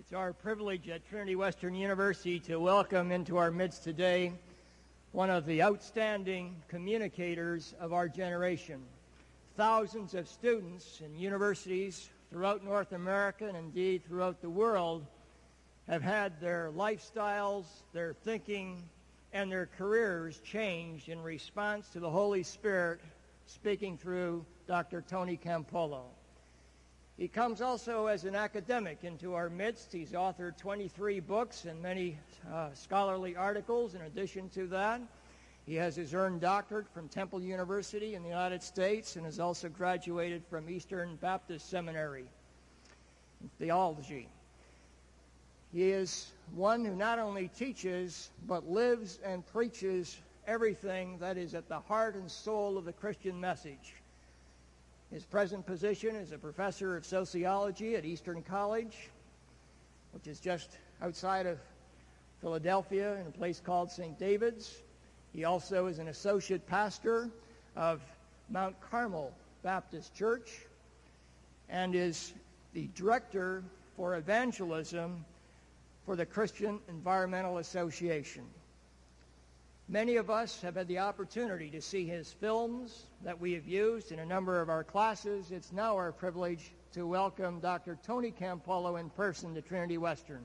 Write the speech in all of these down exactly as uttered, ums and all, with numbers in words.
It's our privilege at Trinity Western University to welcome into our midst today one of the outstanding communicators of our generation. Thousands of students in universities throughout North America and indeed throughout the world have had their lifestyles, their thinking, and their careers changed in response to the Holy Spirit speaking through Doctor Tony Campolo. He comes also as an academic into our midst. He's authored twenty-three books and many uh, scholarly articles in addition to that. He has his earned doctorate from Temple University in the United States and has also graduated from Eastern Baptist Seminary in theology. He is one who not only teaches but lives and preaches everything that is at the heart and soul of the Christian message. His present position is a professor of sociology at Eastern College, which is just outside of Philadelphia in a place called Saint David's. He also is an associate pastor of Mount Carmel Baptist Church and is the director for evangelism for the Christian Environmental Association. Many of us have had the opportunity to see his films that we have used in a number of our classes. It's now our privilege to welcome Doctor Tony Campolo in person to Trinity Western.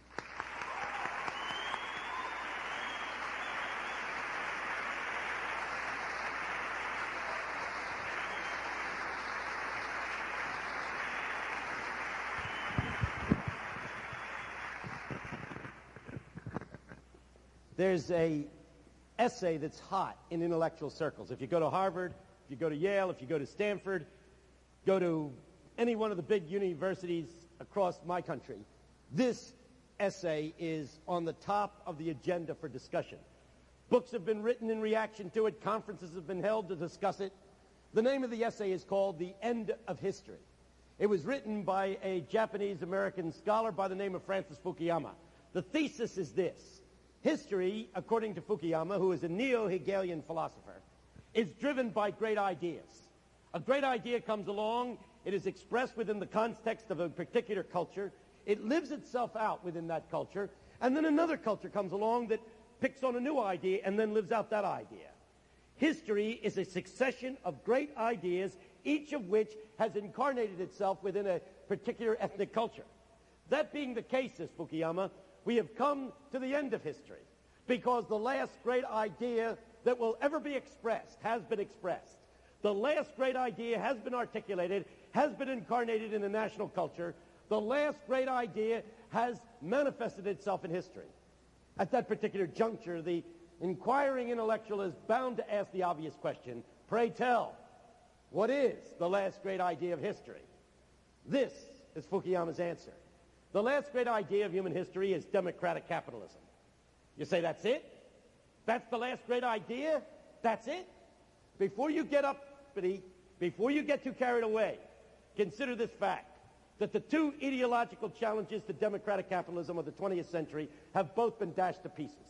There's a essay that's hot in intellectual circles. If you go to Harvard, if you go to Yale, if you go to Stanford, go to any one of the big universities across my country, this essay is on the top of the agenda for discussion. Books have been written in reaction to it. Conferences have been held to discuss it. The name of the essay is called The End of History. It was written by a Japanese-American scholar by the name of Francis Fukuyama. The thesis is this. History, according to Fukuyama, who is a neo-Hegelian philosopher, is driven by great ideas. A great idea comes along, it is expressed within the context of a particular culture, it lives itself out within that culture, and then another culture comes along that picks on a new idea and then lives out that idea. History is a succession of great ideas, each of which has incarnated itself within a particular ethnic culture. That being the case, says Fukuyama, we have come to the end of history because the last great idea that will ever be expressed has been expressed. The last great idea has been articulated, has been incarnated in the national culture. The last great idea has manifested itself in history. At that particular juncture, the inquiring intellectual is bound to ask the obvious question, pray tell, what is the last great idea of history? This is Fukuyama's answer. The last great idea of human history is democratic capitalism. You say, that's it? That's the last great idea? That's it? Before you get uppity, before you get too carried away, consider this fact, that the two ideological challenges to democratic capitalism of the twentieth century have both been dashed to pieces.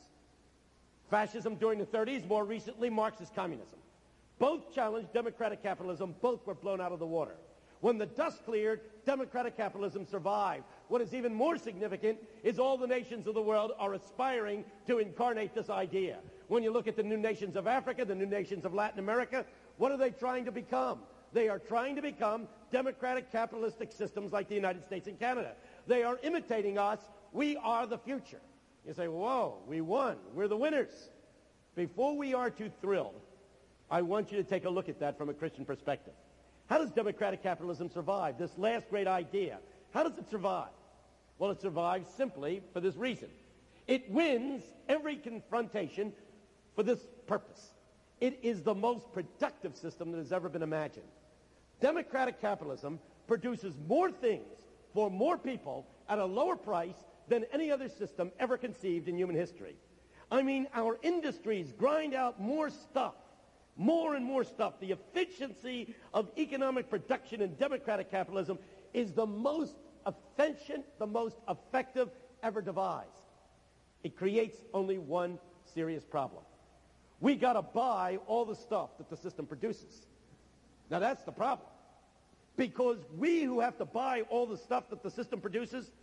Fascism during the thirties, more recently Marxist communism. Both challenged democratic capitalism, both were blown out of the water. When the dust cleared, democratic capitalism survived. What is even more significant is all the nations of the world are aspiring to incarnate this idea. When you look at the new nations of Africa, the new nations of Latin America, what are they trying to become? They are trying to become democratic capitalistic systems like the United States and Canada. They are imitating us. We are the future. You say, whoa, we won. We're the winners. Before we are too thrilled, I want you to take a look at that from a Christian perspective. How does democratic capitalism survive, this last great idea? How does it survive? Well, it survives simply for this reason. It wins every confrontation for this purpose. It is the most productive system that has ever been imagined. Democratic capitalism produces more things for more people at a lower price than any other system ever conceived in human history. I mean, our industries grind out more stuff. More and more stuff. The efficiency of economic production in democratic capitalism is the most efficient, the most effective ever devised. It creates only one serious problem. We got to buy all the stuff that the system produces. Now that's the problem. Because we who have to buy all the stuff that the system produces,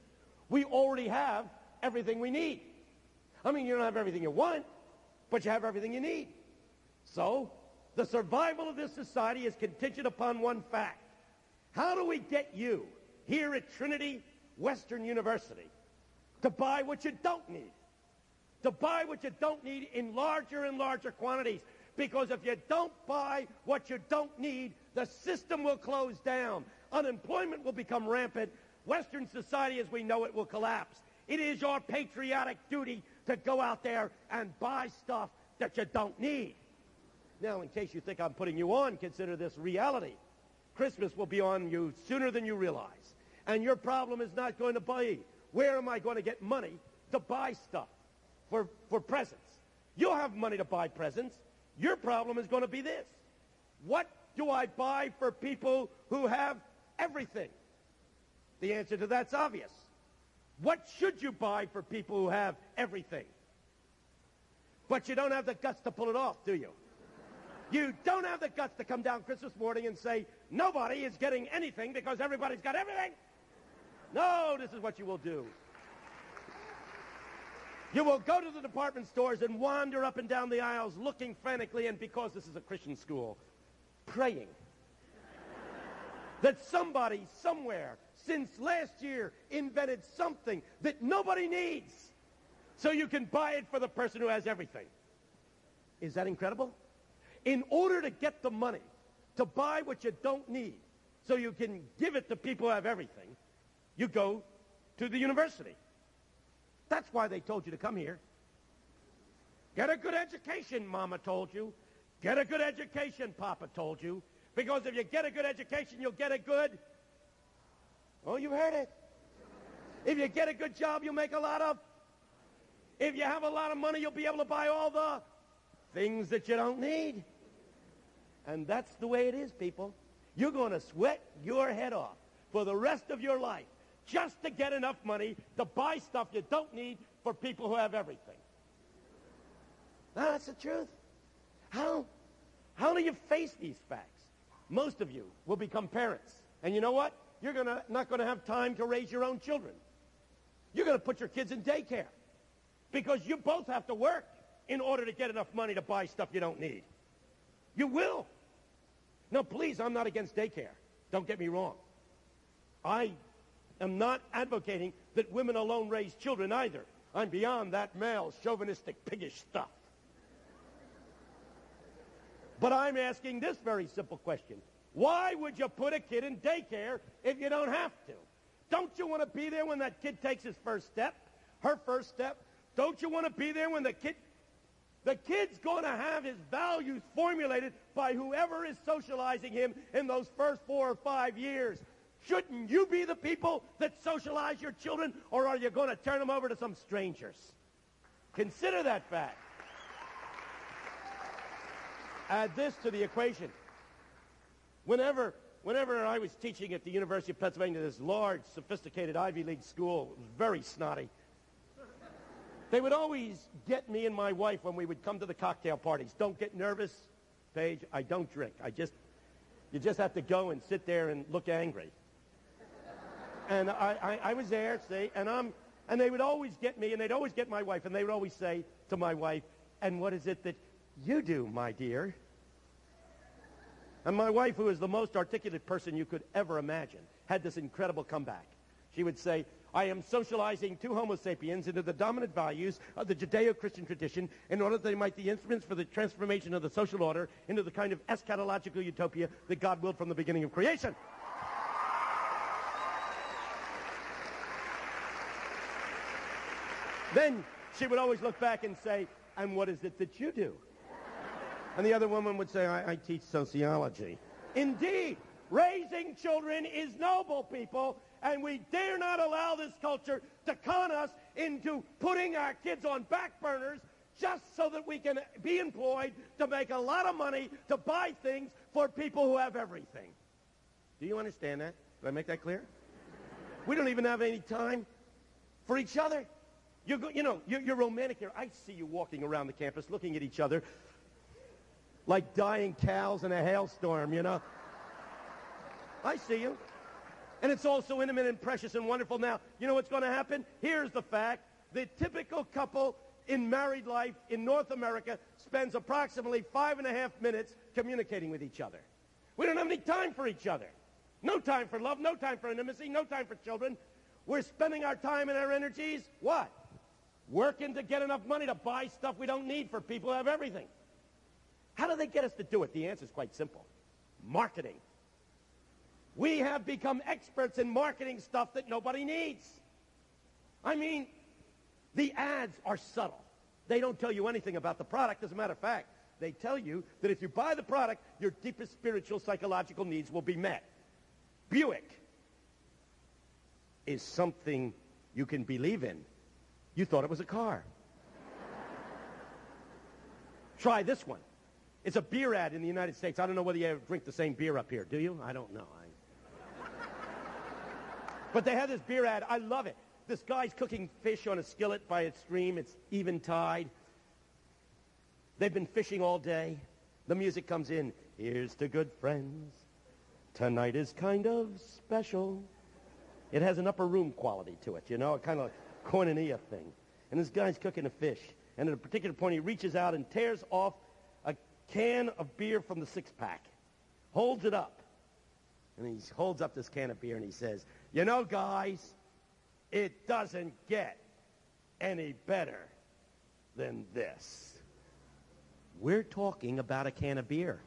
We already have everything we need. I mean, you don't have everything you want, but you have everything you need. So, the survival of this society is contingent upon one fact. How do we get you here at Trinity Western University to buy what you don't need? To buy what you don't need in larger and larger quantities. Because if you don't buy what you don't need, the system will close down. Unemployment will become rampant. Western society as we know it will collapse. It is your patriotic duty to go out there and buy stuff that you don't need. Now, in case you think I'm putting you on, consider this reality. Christmas will be on you sooner than you realize. And your problem is not going to be, where am I going to get money to buy stuff for, for presents? You'll have money to buy presents. Your problem is going to be this. What do I buy for people who have everything? The answer to that's obvious. What should you buy for people who have everything? But you don't have the guts to pull it off, do you? You don't have the guts to come down Christmas morning and say, nobody is getting anything because everybody's got everything. No, this is what you will do. You will go to the department stores and wander up and down the aisles looking frantically, and because this is a Christian school, praying that somebody somewhere since last year invented something that nobody needs so you can buy it for the person who has everything. Is that incredible? In order to get the money to buy what you don't need so you can give it to people who have everything, you go to the university. That's why they told you to come here. Get a good education, Mama told you. Get a good education, Papa told you. Because if you get a good education, you'll get a good... Oh, you heard it. If you get a good job, you'll make a lot of... If you have a lot of money, you'll be able to buy all the things that you don't need. And that's the way it is, people. You're going to sweat your head off for the rest of your life just to get enough money to buy stuff you don't need for people who have everything. Now, that's the truth. How, how do you face these facts? Most of you will become parents. And you know what? You're gonna, not going to have time to raise your own children. You're going to put your kids in daycare because you both have to work in order to get enough money to buy stuff you don't need. You will. Now, please, I'm not against daycare. Don't get me wrong. I am not advocating that women alone raise children either. I'm beyond that male, chauvinistic, piggish stuff. But I'm asking this very simple question. Why would you put a kid in daycare if you don't have to? Don't you want to be there when that kid takes his first step, her first step? Don't you want to be there when the kid... The kid's going to have his values formulated by whoever is socializing him in those first four or five years. Shouldn't you be the people that socialize your children, or are you going to turn them over to some strangers? Consider that fact. Add this to the equation. Whenever, whenever I was teaching at the University of Pennsylvania, this large, sophisticated Ivy League school, it was very snotty. They would always get me and my wife when we would come to the cocktail parties. Don't get nervous, Paige. I don't drink. I just, you just have to go and sit there and look angry. And I, I, I was there, see, and I'm, and they would always get me, and they'd always get my wife, and they would always say to my wife, "And what is it that you do, my dear?" And my wife, who is the most articulate person you could ever imagine, had this incredible comeback. She would say, "I am socializing two Homo sapiens into the dominant values of the Judeo-Christian tradition in order that they might be instruments for the transformation of the social order into the kind of eschatological utopia that God willed from the beginning of creation." Then she would always look back and say, "And what is it that you do?" And the other woman would say, I, I teach sociology. Indeed, raising children is noble, people, and we dare not allow this culture to con us into putting our kids on back burners just so that we can be employed to make a lot of money to buy things for people who have everything. Do you understand that? Did I make that clear? We don't even have any time for each other. You're, go, you know, you're, you're romantic here. I see you walking around the campus looking at each other like dying cows in a hailstorm, you know. I see you. And it's all so intimate and precious and wonderful. Now, you know what's going to happen? Here's the fact. The typical couple in married life in North America spends approximately five and a half minutes communicating with each other. We don't have any time for each other. No time for love, no time for intimacy, no time for children. We're spending our time and our energies, what? Working to get enough money to buy stuff we don't need for people who have everything. How do they get us to do it? The answer is quite simple. Marketing. We have become experts in marketing stuff that nobody needs. I mean, the ads are subtle. They don't tell you anything about the product. As a matter of fact, they tell you that if you buy the product, your deepest spiritual, psychological needs will be met. Buick is something you can believe in. You thought it was a car. Try this one. It's a beer ad in the United States. I don't know whether you ever drink the same beer up here. Do you? I don't know. I... But they have this beer ad. I love it. This guy's cooking fish on a skillet by a stream. It's eventide. They've been fishing all day. The music comes in. Here's to good friends. Tonight is kind of special. It has an upper room quality to it, you know, a kind of koinonia thing. And this guy's cooking a fish. And at a particular point, he reaches out and tears off a can of beer from the six-pack. Holds it up. And he holds up this can of beer and he says, you know, guys, it doesn't get any better than this. We're talking about a can of beer.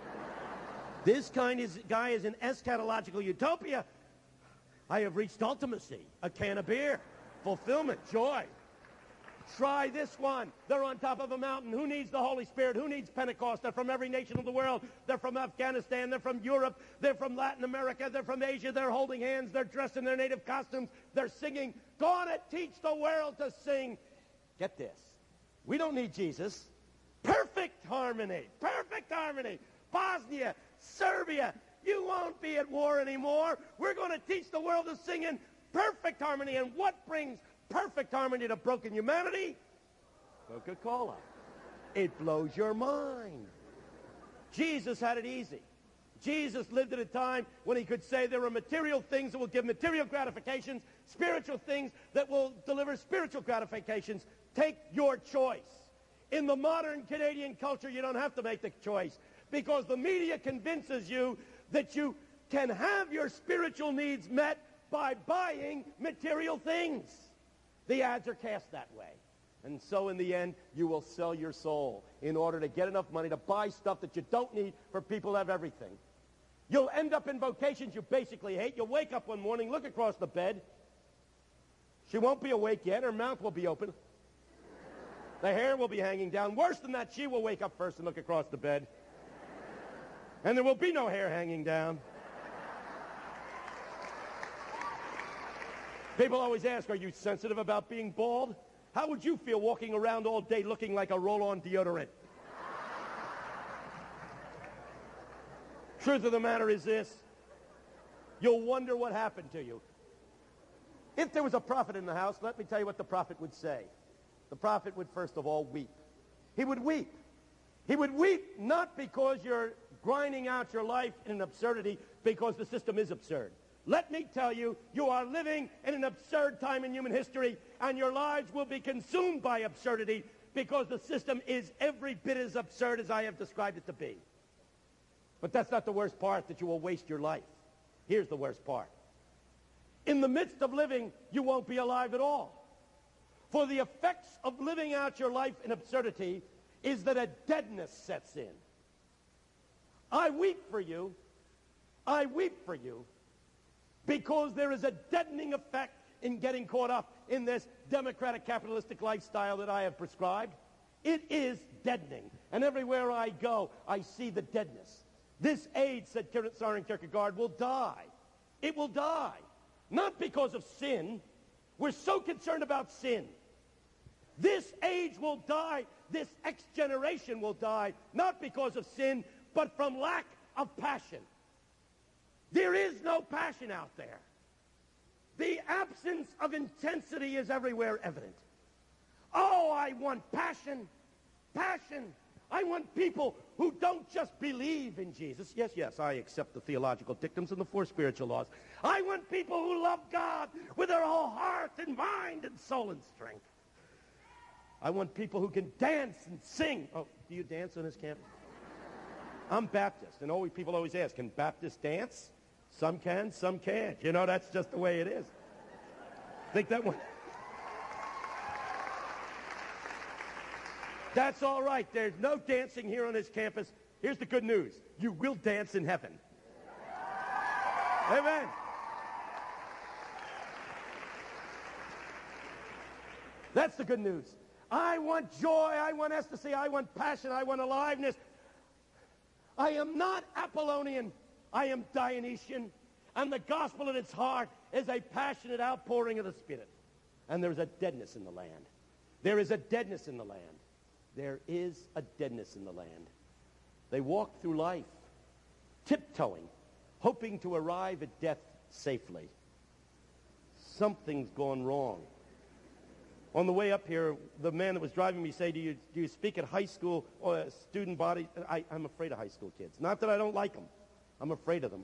This kind of guy is an eschatological utopia. I have reached ultimacy, a can of beer, fulfillment, joy. Try this one. They're on top of a mountain. Who needs the Holy Spirit? Who needs Pentecost? They're from every nation of the world. They're from Afghanistan. They're from Europe. They're from Latin America. They're from Asia. They're holding hands. They're dressed in their native costumes. They're singing. Gonna teach the world to sing. Get this. We don't need Jesus. Perfect harmony. Perfect harmony. Bosnia, Serbia, you won't be at war anymore. We're going to teach the world to sing in perfect harmony. And what brings perfect harmony to broken humanity? Coca-Cola. It blows your mind. Jesus had it easy. Jesus lived at a time when he could say there are material things that will give material gratifications, spiritual things that will deliver spiritual gratifications. Take your choice. In the modern Canadian culture, you don't have to make the choice because the media convinces you that you can have your spiritual needs met by buying material things. The ads are cast that way. And so in the end, you will sell your soul in order to get enough money to buy stuff that you don't need for people who have everything. You'll end up in vocations you basically hate. You'll wake up one morning, look across the bed. She won't be awake yet. Her mouth will be open. The hair will be hanging down. Worse than that, she will wake up first and look across the bed. And there will be no hair hanging down. People always ask, are you sensitive about being bald? How would you feel walking around all day looking like a roll-on deodorant? Truth of the matter is this. You'll wonder what happened to you. If there was a prophet in the house, let me tell you what the prophet would say. The prophet would first of all weep. He would weep. He would weep not because you're grinding out your life in an absurdity, because the system is absurd. Let me tell you, you are living in an absurd time in human history, and your lives will be consumed by absurdity because the system is every bit as absurd as I have described it to be. But that's not the worst part, that you will waste your life. Here's the worst part. In the midst of living, you won't be alive at all. For the effects of living out your life in absurdity is that a deadness sets in. I weep for you. I weep for you. Because there is a deadening effect in getting caught up in this democratic capitalistic lifestyle that I have prescribed. It is deadening. And everywhere I go, I see the deadness. This age, said Søren Kierkegaard, will die. It will die. Not because of sin. We're so concerned about sin. This age will die. This X generation will die. Not because of sin, but from lack of passion. There is no passion out there. The absence of intensity is everywhere evident. Oh, I want passion, passion. I want people who don't just believe in Jesus. Yes, yes, I accept the theological dictums and the four spiritual laws. I want people who love God with their whole heart and mind and soul and strength. I want people who can dance and sing. Oh, do you dance on this camp? I'm Baptist, and always people always ask, can Baptists dance? Some can, some can't. You know, that's just the way it is. Think that one. That's all right. There's no dancing here on this campus. Here's the good news. You will dance in heaven. Amen. That's the good news. I want joy. I want ecstasy. I want passion. I want aliveness. I am not Apollonian. I am Dionysian. And the gospel at its heart is a passionate outpouring of the Spirit. And there is a deadness in the land. There is a deadness in the land. There is a deadness in the land. They walk through life, tiptoeing, hoping to arrive at death safely. Something's gone wrong. On the way up here, the man that was driving me said, do you, do you speak at high school or student body? I, I'm afraid of high school kids. Not that I don't like them. I'm afraid of them.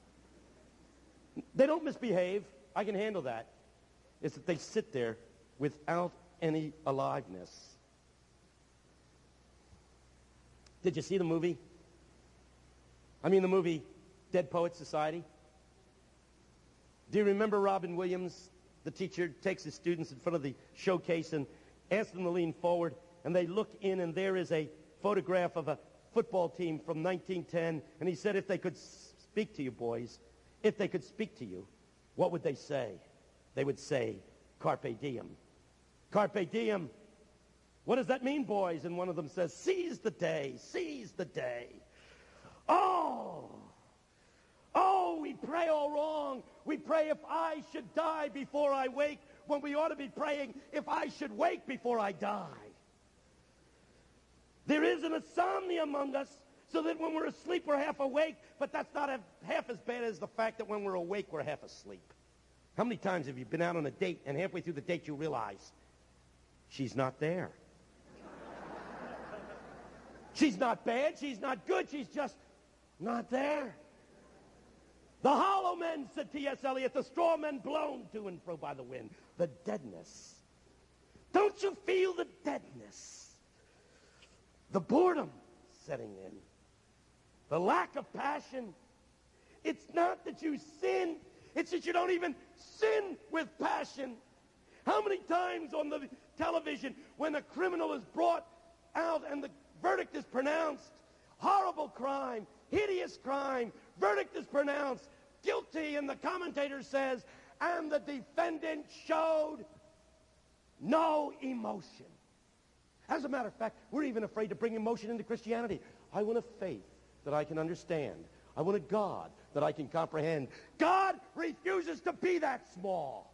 They don't misbehave. I can handle that. It's that they sit there without any aliveness. Did you see the movie? I mean the movie Dead Poets Society? Do you remember Robin Williams? The teacher takes his students in front of the showcase and asks them to lean forward, and they look in, and there is a photograph of a football team from nineteen ten, and he said, if they could speak to you, boys, if they could speak to you, what would they say? They would say, Carpe diem. Carpe diem. What does that mean, boys? And one of them says, seize the day, seize the day. Oh! Oh, we pray all wrong. We pray if I should die before I wake, when we ought to be praying if I should wake before I die. There is an insomnia among us, so that when we're asleep, we're half awake, but that's not half as bad as the fact that when we're awake, we're half asleep. How many times have you been out on a date, and halfway through the date you realize, she's not there? She's not bad, she's not good, she's just not there. The hollow men, said T S Eliot, the straw men blown to and fro by the wind. The deadness. Don't you feel the deadness? The boredom setting in. The lack of passion. It's not that you sin, it's that you don't even sin with passion. How many times on the television when a criminal is brought out and the verdict is pronounced, horrible crime, hideous crime, verdict is pronounced, guilty, and the commentator says, and the defendant showed no emotion. As a matter of fact, we're even afraid to bring emotion into Christianity. I want a faith that I can understand. I want a God that I can comprehend. God refuses to be that small.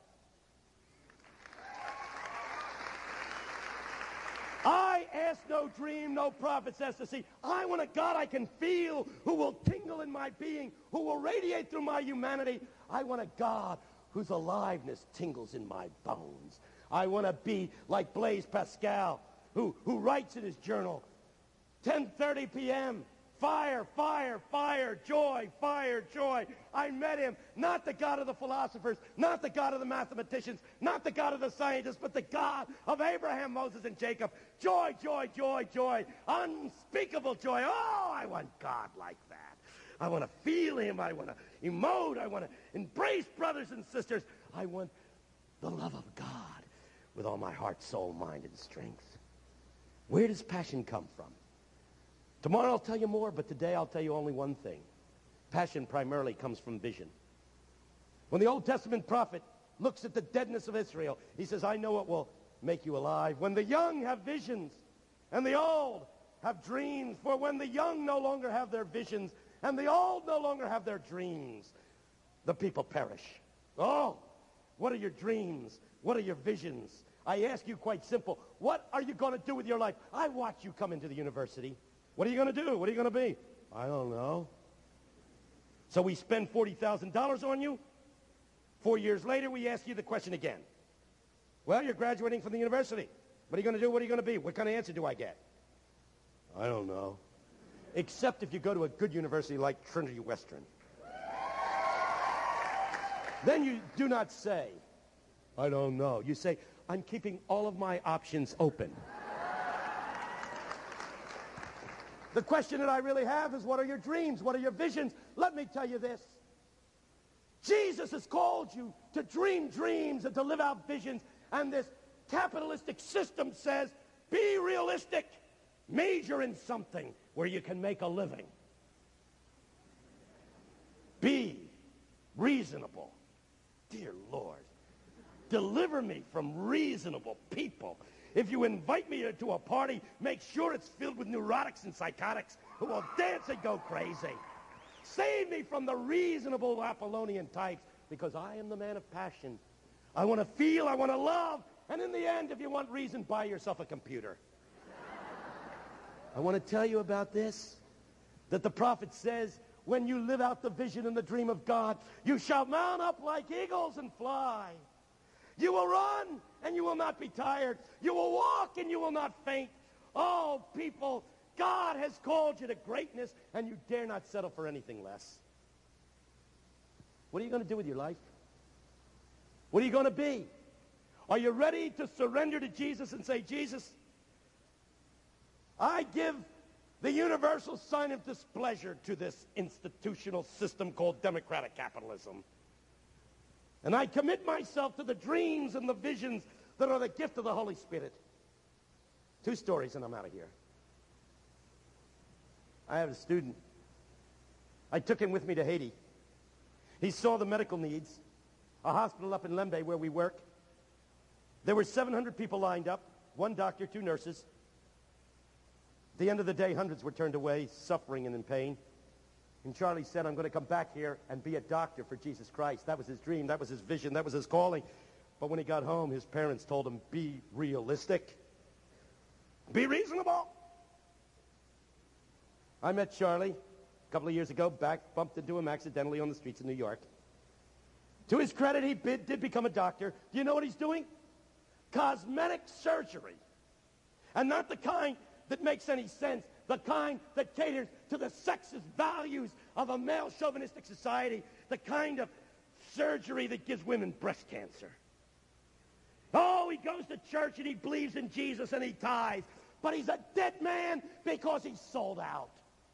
I ask no dream, no prophet's ecstasy. I want a God I can feel, who will tingle in my being, who will radiate through my humanity. I want a God whose aliveness tingles in my bones. I want to be like Blaise Pascal, who, who writes in his journal, ten thirty p.m., fire, fire, fire, joy, fire, joy. I met him, not the God of the philosophers, not the God of the mathematicians, not the God of the scientists, but the God of Abraham, Moses, and Jacob. Joy, joy, joy, joy, unspeakable joy. Oh, I want God like that. I want to feel him. I want to emote. I want to embrace brothers and sisters. I want the love of God with all my heart, soul, mind, and strength. Where does passion come from? Tomorrow I'll tell you more, but today I'll tell you only one thing. Passion primarily comes from vision. When the Old Testament prophet looks at the deadness of Israel, he says, I know it will make you alive. When the young have visions and the old have dreams, for when the young no longer have their visions and the old no longer have their dreams, the people perish. Oh, what are your dreams? What are your visions? I ask you quite simple, what are you going to do with your life? I watch you come into the university. What are you going to do? What are you going to be? I don't know. So we spend forty thousand dollars on you. Four years later, we ask you the question again. Well, you're graduating from the university. What are you going to do? What are you going to be? What kind of answer do I get? I don't know. Except if you go to a good university like Trinity Western. Then you do not say, I don't know. You say, I'm keeping all of my options open. The question that I really have is, what are your dreams? What are your visions? Let me tell you this. Jesus has called you to dream dreams and to live out visions. And this capitalistic system says, be realistic. Major in something where you can make a living. Be reasonable. Dear Lord, deliver me from reasonable people. If you invite me to a party, make sure it's filled with neurotics and psychotics who will dance and go crazy. Save me from the reasonable Apollonian types, because I am the man of passion. I want to feel, I want to love, and in the end, if you want reason, buy yourself a computer. I want to tell you about this, that the prophet says, when you live out the vision and the dream of God, you shall mount up like eagles and fly. You will run, and you will not be tired. You will walk, and you will not faint. Oh, people, God has called you to greatness, and you dare not settle for anything less. What are you going to do with your life? What are you going to be? Are you ready to surrender to Jesus and say, Jesus, I give the universal sign of displeasure to this institutional system called democratic capitalism. And I commit myself to the dreams and the visions that are the gift of the Holy Spirit. Two stories and I'm out of here. I have a student. I took him with me to Haiti. He saw the medical needs, a hospital up in Lembe where we work. There were seven hundred people lined up, one doctor, two nurses. At the end of the day, hundreds were turned away, suffering and in pain. And Charlie said, I'm going to come back here and be a doctor for Jesus Christ. That was his dream. That was his vision. That was his calling. But when he got home, his parents told him, be realistic. Be reasonable. I met Charlie a couple of years ago, back, bumped into him accidentally on the streets of New York. To his credit, he bid, did become a doctor. Do you know what he's doing? Cosmetic surgery. And not the kind that makes any sense, the kind that caters to the sexist values of a male chauvinistic society, the kind of surgery that gives women breast cancer. Oh, he goes to church and he believes in Jesus and he tithes, but he's a dead man because he's sold out.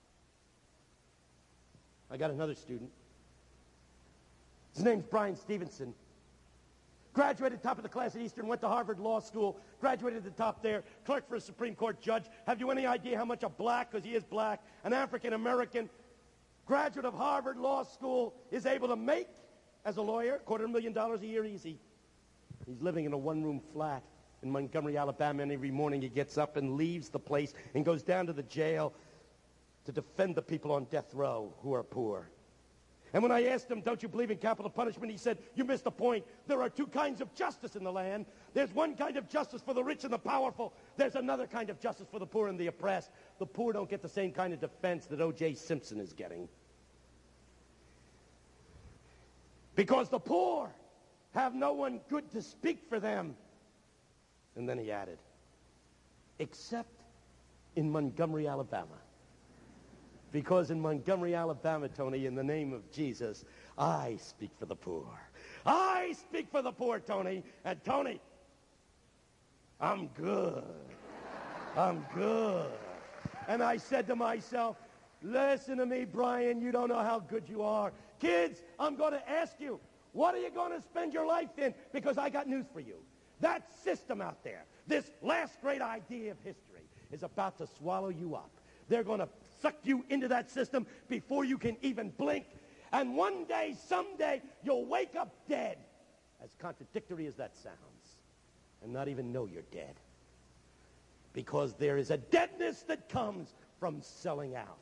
I got another student. His name's Brian Stevenson. Graduated top of the class at Eastern, went to Harvard Law School, graduated at the top there, clerk for a Supreme Court judge. Have you any idea how much a black, because he is black, an African-American graduate of Harvard Law School is able to make as a lawyer? Quarter million dollars a year easy. He's living in a one-room flat in Montgomery, Alabama, and every morning he gets up and leaves the place and goes down to the jail to defend the people on death row who are poor. And when I asked him, don't you believe in capital punishment, he said, you missed the point. There are two kinds of justice in the land. There's one kind of justice for the rich and the powerful. There's another kind of justice for the poor and the oppressed. The poor don't get the same kind of defense that O J Simpson is getting. Because the poor have no one good to speak for them. And then he added, except in Montgomery, Alabama. Because in Montgomery, Alabama, Tony, in the name of Jesus, I speak for the poor. I speak for the poor, Tony. And Tony, I'm good. I'm good. And I said to myself, listen to me, Brian, you don't know how good you are. Kids, I'm going to ask you, what are you going to spend your life in? Because I got news for you. That system out there, this last great idea of history, is about to swallow you up. They're going to suck you into that system before you can even blink. And one day, someday, you'll wake up dead, as contradictory as that sounds, and not even know you're dead. Because there is a deadness that comes from selling out.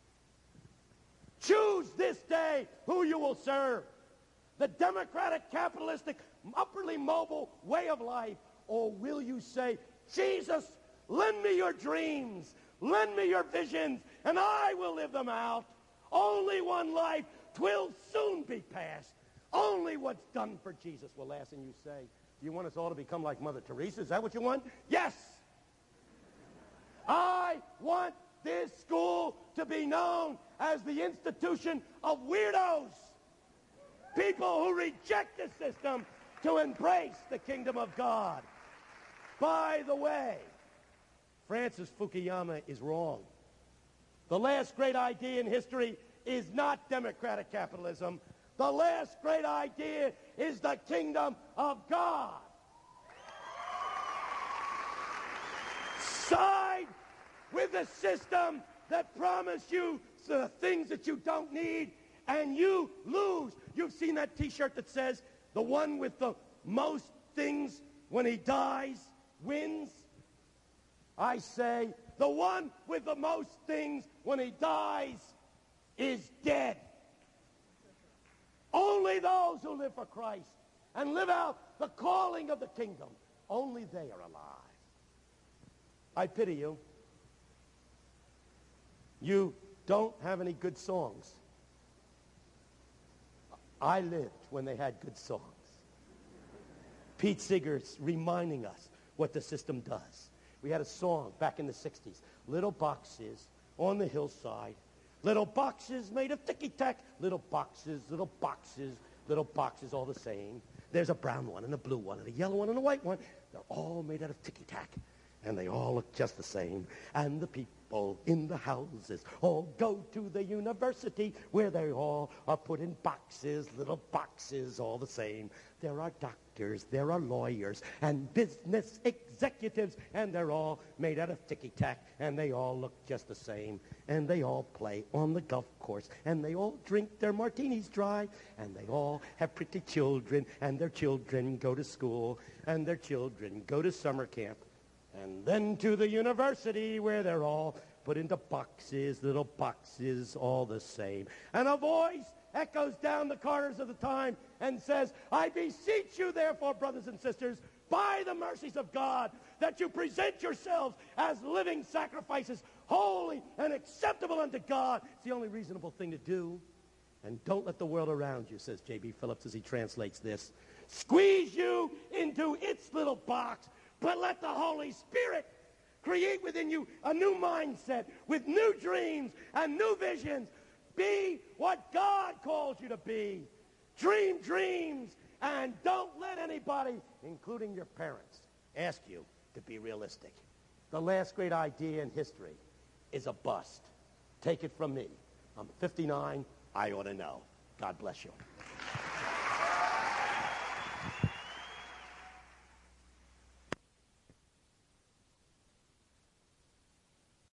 Choose this day who you will serve. The democratic, capitalistic, upwardly mobile way of life. Or will you say, Jesus, lend me your dreams. Lend me your visions, and I will live them out. Only one life, 'twill soon be past. Only what's done for Jesus will last. And you say, do you want us all to become like Mother Teresa? Is that what you want? Yes. I want this school to be known as the institution of weirdos. People who reject the system to embrace the kingdom of God. By the way, Francis Fukuyama is wrong. The last great idea in history is not democratic capitalism. The last great idea is the kingdom of God. Side with the system that promised you the things that you don't need, and you lose. You've seen that T-shirt that says, the one with the most things when he dies wins? I say, the one with the most things when he dies is dead. Only those who live for Christ and live out the calling of the kingdom, only they are alive. I pity you. You don't have any good songs. I lived when they had good songs. Pete Seeger's reminding us what the system does. We had a song back in the sixties. Little boxes on the hillside. Little boxes made of ticky-tack. Little boxes, little boxes, little boxes all the same. There's a brown one and a blue one and a yellow one and a white one. They're all made out of ticky-tack. And they all look just the same. And the people in the houses all go to the university where they all are put in boxes, little boxes all the same. There are doctors, there are lawyers, and business executives, and they're all made out of ticky-tack, and they all look just the same. And they all play on the golf course, and they all drink their martinis dry, and they all have pretty children, and their children go to school, and their children go to summer camp. And then to the university where they're all put into boxes, little boxes, all the same. And a voice echoes down the corridors of the time and says, I beseech you, therefore, brothers and sisters, by the mercies of God, that you present yourselves as living sacrifices, holy and acceptable unto God. It's the only reasonable thing to do. And don't let the world around you, says J B Phillips as he translates this, squeeze you into its little box. But let the Holy Spirit create within you a new mindset with new dreams and new visions. Be what God calls you to be. Dream dreams, and don't let anybody, including your parents, ask you to be realistic. The last great idea in history is a bust. Take it from me. I'm fifty-nine. I ought to know. God bless you.